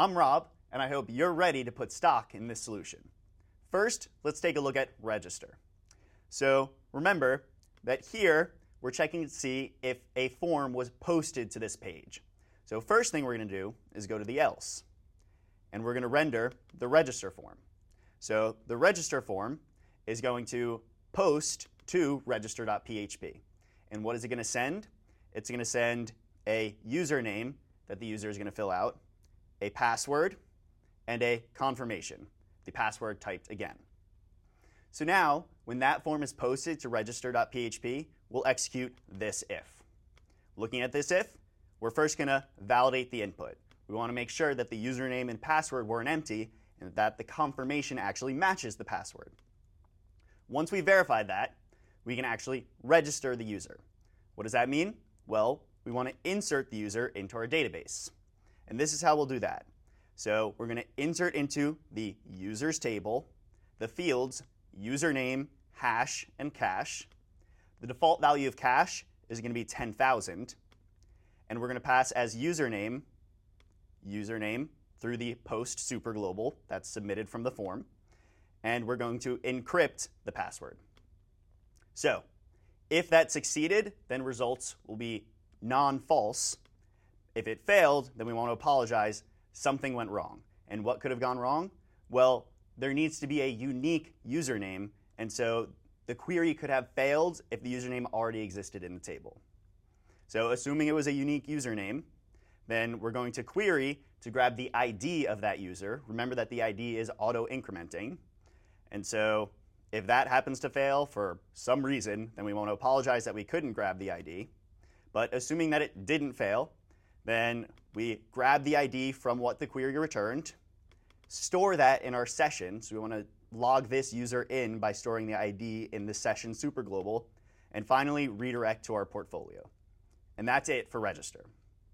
I'm Rob, and I hope you're ready to put stock in this solution. First, let's take a look at register. So remember that here we're checking to see if a form was posted to this page. So first thing we're going to do is go to the else, and we're going to render the register form. So the register form is going to post to register.php. And what is it going to send? It's going to send a username that the user is going to fill out, a password, and a confirmation, the password typed again. So now, when that form is posted to register.php, we'll execute this if. Looking at this if, we're first going to validate the input. We want to make sure that the username and password weren't empty and that the confirmation actually matches the password. Once we verified that, we can actually register the user. What does that mean? Well, we want to insert the user into our database. And this is how we'll do that. So we're going to insert into the users table the fields username, hash, and cache. The default value of cache is going to be 10,000. And we're going to pass as username through the post superglobal that's submitted from the form. And we're going to encrypt the password. So if that succeeded, then results will be non-false. If it failed, then we want to apologize. Something went wrong. And what could have gone wrong? Well, there needs to be a unique username, and so the query could have failed if the username already existed in the table. So assuming it was a unique username, then we're going to query to grab the ID of that user. Remember that the ID is auto-incrementing. And so if that happens to fail for some reason, then we want to apologize that we couldn't grab the ID. But assuming that it didn't fail, then we grab the ID from what the query returned, store that in our session. So we want to log this user in by storing the ID in the session superglobal, and finally redirect to our portfolio. And that's it for register.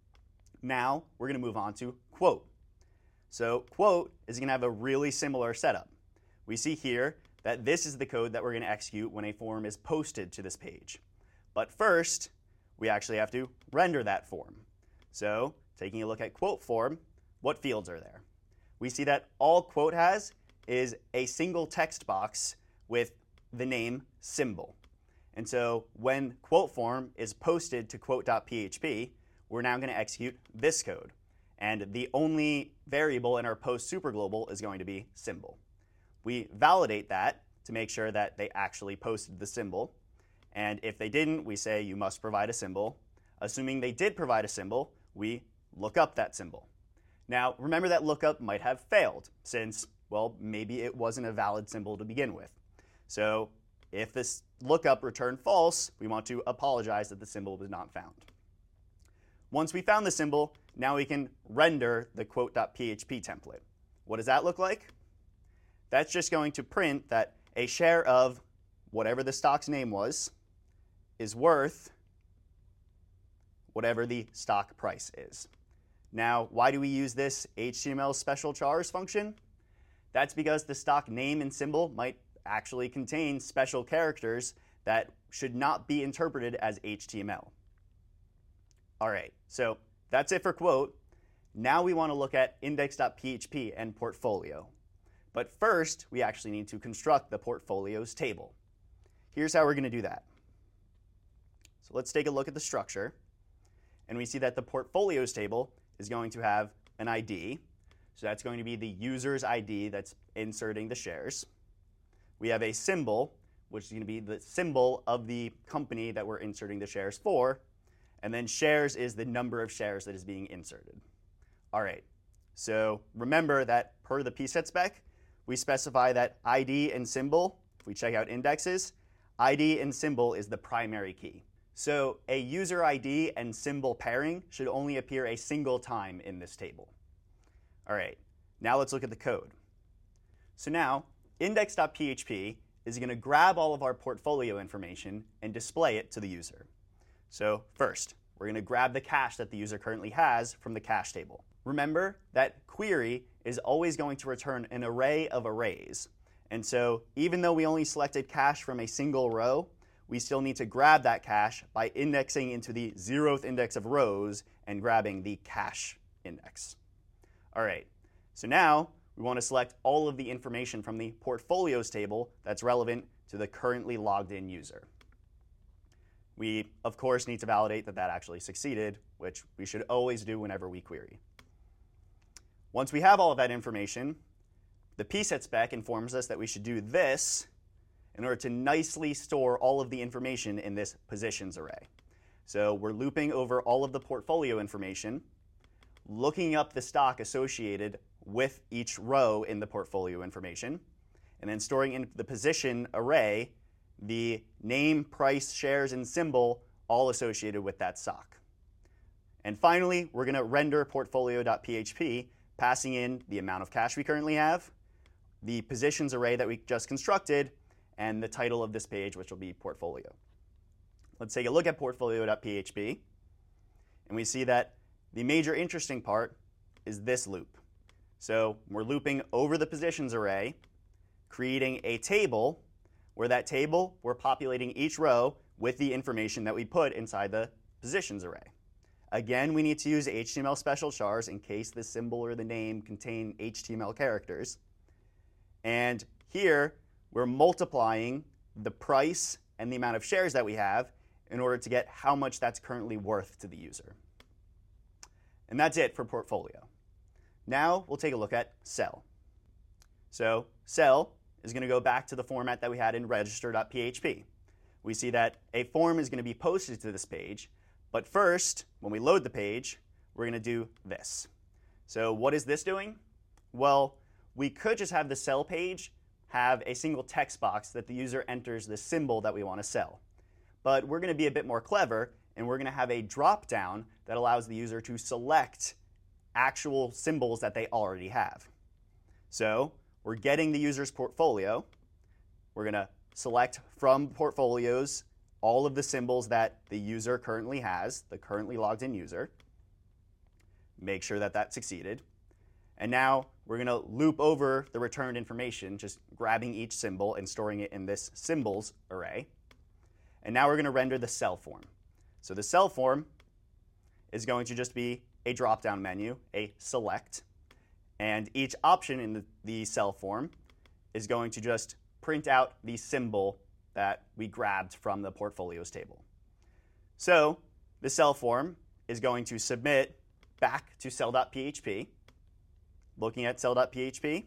Now we're going to move on to quote. So quote is going to have a really similar setup. We see here that this is the code that we're going to execute when a form is posted to this page. But first, we actually have to render that form. So taking a look at quote form, what fields are there? We see that all quote has is a single text box with the name symbol. And so when quote form is posted to quote.php, we're now going to execute this code. And the only variable in our post superglobal is going to be symbol. We validate that to make sure that they actually posted the symbol. And if they didn't, we say you must provide a symbol. Assuming they did provide a symbol, we look up that symbol. Now, remember that lookup might have failed since, well, maybe it wasn't a valid symbol to begin with. So if this lookup returned false, we want to apologize that the symbol was not found. Once we found the symbol, now we can render the quote.php template. What does that look like? That's just going to print that a share of whatever the stock's name was is worth whatever the stock price is. Now, why do we use this HTML special chars function? That's because the stock name and symbol might actually contain special characters that should not be interpreted as HTML. All right, so that's it for quote. Now we want to look at index.php and portfolio. But first, we actually need to construct the portfolios table. Here's how we're going to do that. So let's take a look at the structure. And we see that the portfolios table is going to have an ID. So that's going to be the user's ID that's inserting the shares. We have a symbol, which is going to be the symbol of the company that we're inserting the shares for. And then shares is the number of shares that is being inserted. All right, so remember that per the pset spec, we specify that ID and symbol, if we check out indexes, ID and symbol is the primary key. So a user ID and symbol pairing should only appear a single time in this table. All right, now let's look at the code. So now, index.php is going to grab all of our portfolio information and display it to the user. So first, we're going to grab the cache that the user currently has from the cache table. Remember that query is always going to return an array of arrays. And so even though we only selected cache from a single row, we still need to grab that cache by indexing into the 0th index of rows and grabbing the cache index. All right, So now we want to select all of the information from the portfolios table that's relevant to the currently logged in user. We, of course, need to validate that that actually succeeded, which we should always do whenever we query. Once we have all of that information, the pset spec informs us that we should do this in order to nicely store all of the information in this positions array. So we're looping over all of the portfolio information, looking up the stock associated with each row in the portfolio information, and then storing in the position array the name, price, shares, and symbol all associated with that stock. And finally, we're going to render portfolio.php, passing in the amount of cash we currently have, the positions array that we just constructed, and the title of this page, which will be portfolio. Let's take a look at portfolio.php, and we see that the major interesting part is this loop. So we're looping over the positions array, creating a table, where that table, we're populating each row with the information that we put inside the positions array. Again, we need to use HTML special chars in case the symbol or the name contain HTML characters. And here, we're multiplying the price and the amount of shares that we have in order to get how much that's currently worth to the user. And that's it for portfolio. Now we'll take a look at sell. So sell is going to go back to the format that we had in register.php. We see that a form is going to be posted to this page, but first, when we load the page, we're going to do this. So what is this doing? Well, we could just have the sell page have a single text box that the user enters the symbol that we want to sell. But we're going to be a bit more clever, and we're going to have a drop-down that allows the user to select actual symbols that they already have. So we're getting the user's portfolio. We're going to select from portfolios all of the symbols that the user currently has, the currently logged in user. Make sure that that succeeded. And now we're going to loop over the returned information, just grabbing each symbol and storing it in this symbols array. And now we're going to render the sell form. So the sell form is going to just be a drop-down menu, a select, and each option in the sell form is going to just print out the symbol that we grabbed from the portfolios table. So the sell form is going to submit back to sell.php. Looking at sell.php,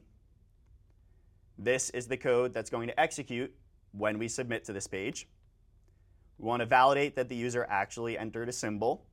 this is the code that's going to execute when we submit to this page. We want to validate that the user actually entered a symbol.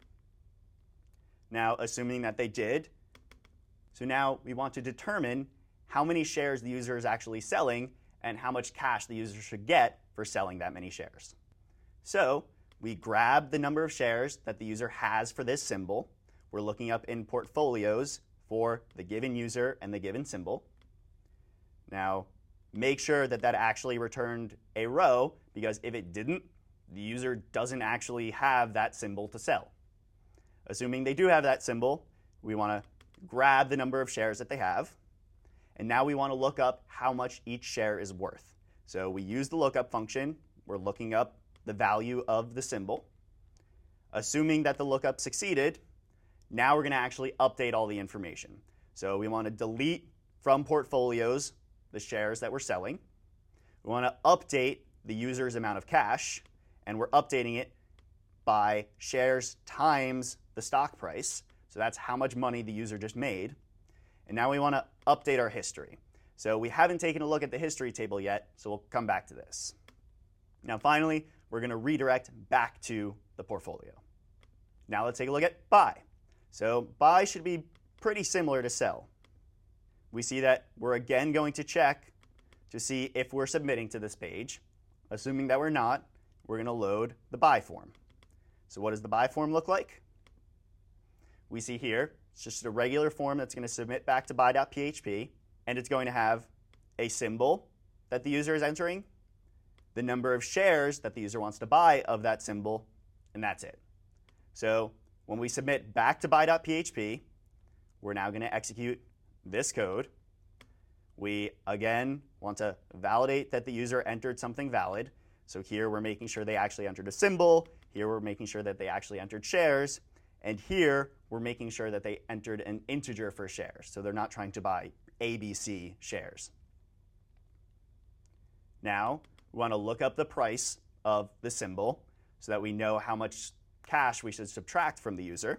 Now, assuming that they did, so now we want to determine how many shares the user is actually selling and how much cash the user should get for selling that many shares. So we grab the number of shares that the user has for this symbol. We're looking up in portfolios for the given user and the given symbol. Now, make sure that that actually returned a row, because if it didn't, the user doesn't actually have that symbol to sell. Assuming they do have that symbol, we want to grab the number of shares that they have, and now we want to look up how much each share is worth. So we use the lookup function. We're looking up the value of the symbol. Assuming that the lookup succeeded, now we're going to actually update all the information. So we want to delete from portfolios the shares that we're selling. We want to update the user's amount of cash, and we're updating it by shares times the stock price. So that's how much money the user just made. And now we want to update our history. So we haven't taken a look at the history table yet, so we'll come back to this. Now finally, we're going to redirect back to the portfolio. Now let's take a look at buy. So buy should be pretty similar to sell. We see that we're again going to check to see if we're submitting to this page. Assuming that we're not, we're going to load the buy form. So what does the buy form look like? We see here, it's just a regular form that's going to submit back to buy.php, and it's going to have a symbol that the user is entering, the number of shares that the user wants to buy of that symbol, and that's it. So when we submit back to buy.php, we're now going to execute this code. We, again, want to validate that the user entered something valid. So here we're making sure they actually entered a symbol. Here we're making sure that they actually entered shares. And here we're making sure that they entered an integer for shares, so they're not trying to buy ABC shares. Now, we want to look up the price of the symbol so that we know how much cash we should subtract from the user.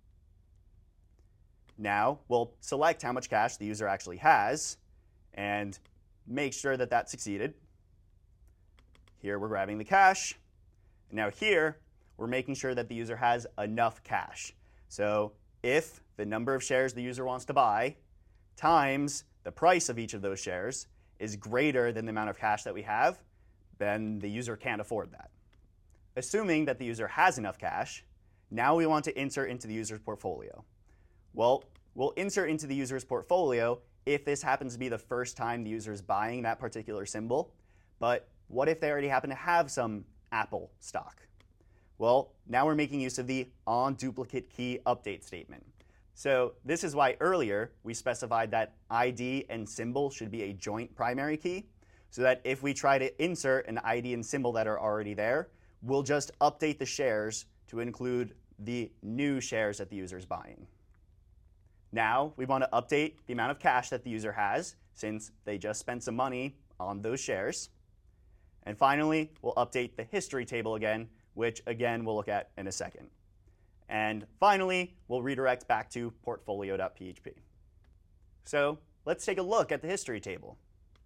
Now, we'll select how much cash the user actually has and make sure that that succeeded. Here, we're grabbing the cash. Now here, we're making sure that the user has enough cash. So if the number of shares the user wants to buy times the price of each of those shares is greater than the amount of cash that we have, then the user can't afford that. Assuming that the user has enough cash, now we want to insert into the user's portfolio. Well, we'll insert into the user's portfolio if this happens to be the first time the user is buying that particular symbol. But what if they already happen to have some Apple stock? Well, now we're making use of the onDuplicateKey update statement. So this is why earlier we specified that ID and symbol should be a joint primary key, so that if we try to insert an ID and symbol that are already there, we'll just update the shares to include the new shares that the user is buying. Now we want to update the amount of cash that the user has, since they just spent some money on those shares. And finally, we'll update the history table again, which again we'll look at in a second. And finally, we'll redirect back to portfolio.php. So let's take a look at the history table.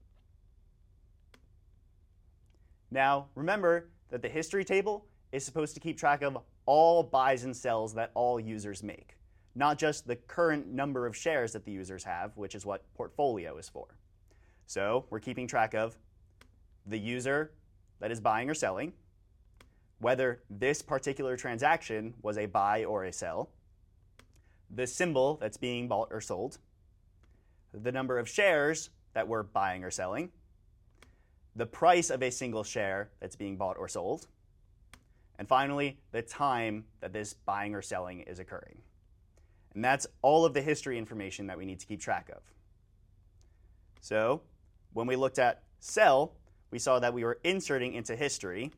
Now, remember that the history table is supposed to keep track of all buys and sells that all users make, not just the current number of shares that the users have, which is what portfolio is for. So we're keeping track of the user that is buying or selling, whether this particular transaction was a buy or a sell, the symbol that's being bought or sold, the number of shares that we're buying or selling, the price of a single share that's being bought or sold, and finally, the time that this buying or selling is occurring. And that's all of the history information that we need to keep track of. So when we looked at sell, we saw that we were inserting into history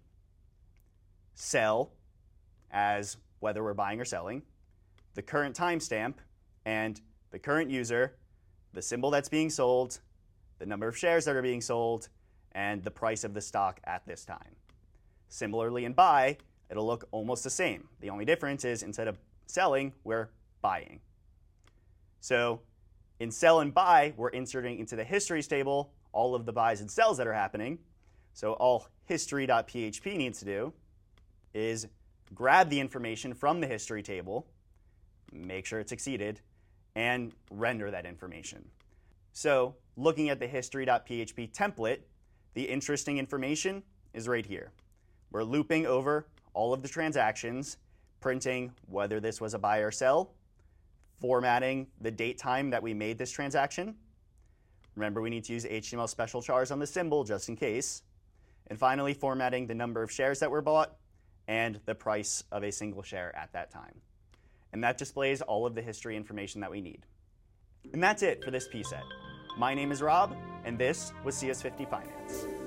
sell as whether we're buying or selling, the current timestamp, and the current user, the symbol that's being sold, the number of shares that are being sold, and the price of the stock at this time. Similarly in buy, it'll look almost the same. The only difference is instead of selling, we're buying. So in sell and buy, we're inserting into the histories table all of the buys and sells that are happening. So all history.php needs to do is grab the information from the history table, make sure it succeeded, and render that information. So looking at the history.php template, the interesting information is right here. We're looping over all of the transactions, printing whether this was a buy or sell, formatting the date time that we made this transaction. Remember, we need to use HTML special chars on the symbol just in case. And finally, formatting the number of shares that were bought and the price of a single share at that time. And that displays all of the history information that we need. And that's it for this PSET. My name is Rob, and this was CS50 Finance.